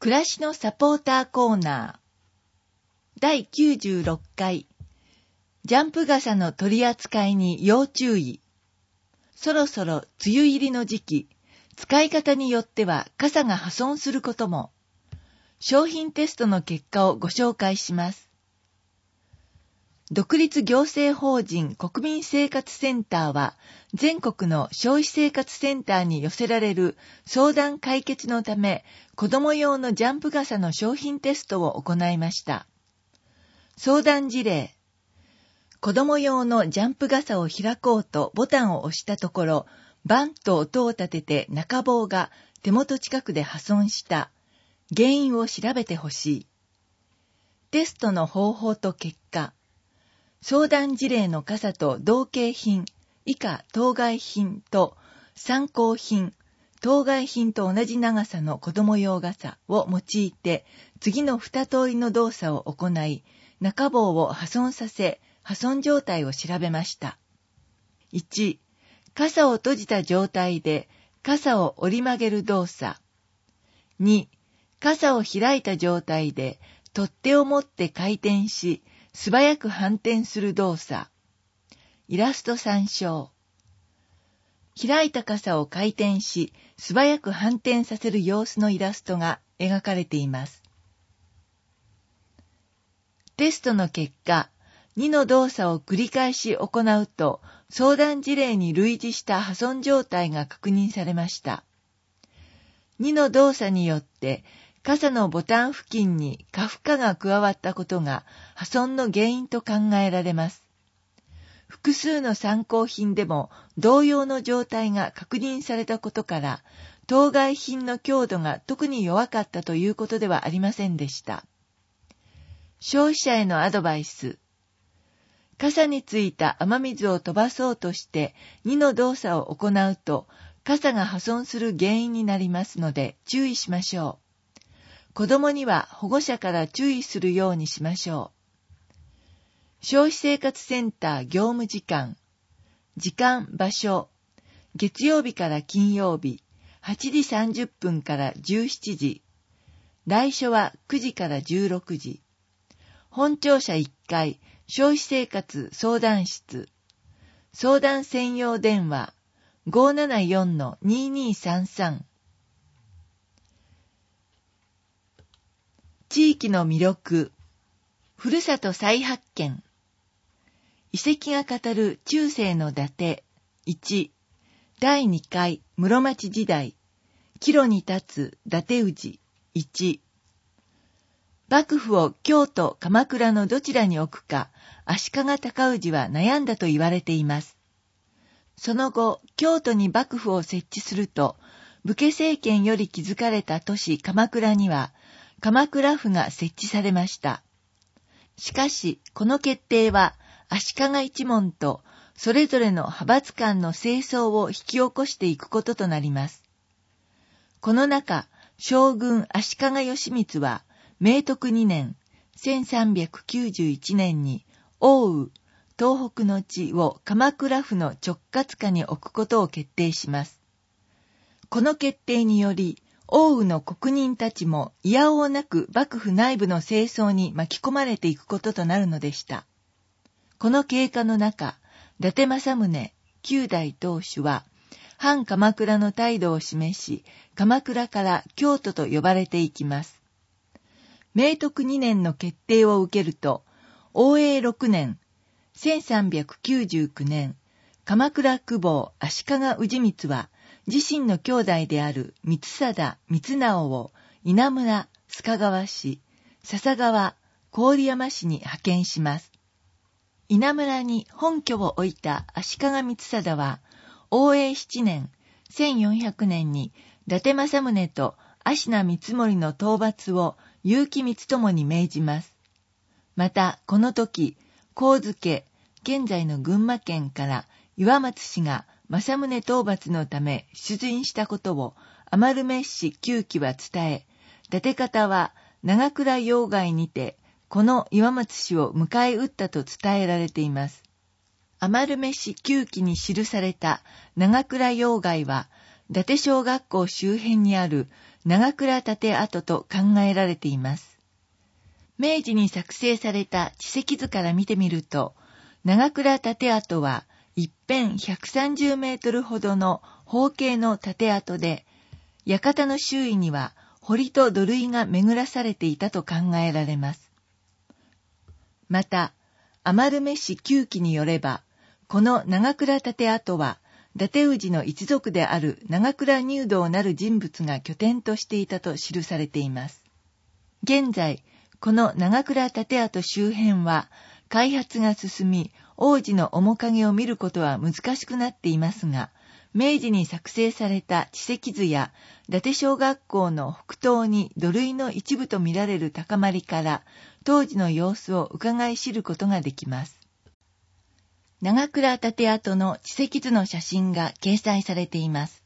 暮らしのサポーターコーナー第96回ジャンプ傘の取り扱いに要注意。そろそろ梅雨入りの時期、使い方によっては傘が破損することも。商品テストの結果をご紹介します。独立行政法人国民生活センターは全国の消費生活センターに寄せられる相談解決のため子供用のジャンプ傘の商品テストを行いました。相談事例。子供用のジャンプ傘を開こうとボタンを押したところ、バンと音を立てて中棒が手元近くで破損した。原因を調べてほしい。テストの方法と結果。相談事例の傘と同型品、以下当該品と参考品、当該品と同じ長さの子供用傘を用いて次の2通りの動作を行い、中棒を破損させ、破損状態を調べました。1、傘を閉じた状態で傘を折り曲げる動作。2、傘を開いた状態で取っ手を持って回転し、素早く反転する動作。イラスト参照。開いた傘を回転し、素早く反転させる様子のイラストが描かれています。テストの結果、2の動作を繰り返し行うと、相談事例に類似した破損状態が確認されました。2の動作によって、傘のボタン付近に過負荷が加わったことが破損の原因と考えられます。複数の参考品でも同様の状態が確認されたことから、当該品の強度が特に弱かったということではありませんでした。消費者へのアドバイス。傘についた雨水を飛ばそうとして2の動作を行うと、傘が破損する原因になりますので注意しましょう。子供には保護者から注意するようにしましょう。消費生活センター業務時間。時間、場所。月曜日から金曜日、8時30分から17時。来所は9時から16時。本庁舎1階、消費生活相談室。相談専用電話 574-2233。地域の魅力、ふるさと再発見。遺跡が語る中世の伊達。1、第2回室町時代。岐路に立つ伊達氏。1、幕府を京都、鎌倉のどちらに置くか、足利尊氏は悩んだと言われています。その後、京都に幕府を設置すると、武家政権より築かれた都市鎌倉には、鎌倉府が設置されました。しかし、この決定は足利一門とそれぞれの派閥間の政争を引き起こしていくこととなります。この中、将軍足利義満は明徳2年、1391年に奥羽、東北の地を鎌倉府の直轄下に置くことを決定します。この決定により、奥羽の国人たちもいやおうなく幕府内部の政争に巻き込まれていくこととなるのでした。この経過の中、伊達政宗、9代当主は、反鎌倉の態度を示し、鎌倉から京都と呼ばれていきます。明徳2年の決定を受けると、応永6年、1399年、鎌倉公方足利氏光は、自身の兄弟である光貞、光直を稲村、須賀川市、笹川、郡山市に派遣します。稲村に本拠を置いた足利光貞は、応永7年、1400年に伊達政宗と芦名光盛の討伐を結城光友に命じます。また、この時、上野、現在の群馬県から岩松氏が政宗討伐のため出陣したことを余目氏旧記は伝え、伊達方は長倉要害にてこの岩松氏を迎え撃ったと伝えられています。余目氏旧記に記された長倉要害は伊達小学校周辺にある長倉竪跡と考えられています。明治に作成された地籍図から見てみると、長倉竪跡は一辺130メートルほどの方形の竪跡で、館の周囲には堀と土塁が巡らされていたと考えられます。また、余目氏旧記によれば、この長倉竪跡は、伊達氏の一族である長倉入道なる人物が拠点としていたと記されています。現在、この長倉竪跡周辺は、開発が進み、王子の面影を見ることは難しくなっていますが、明治に作成された地籍図や、伊達小学校の北東に土塁の一部とみられる高まりから、当時の様子を伺い知ることができます。長倉竪跡の地籍図の写真が掲載されています。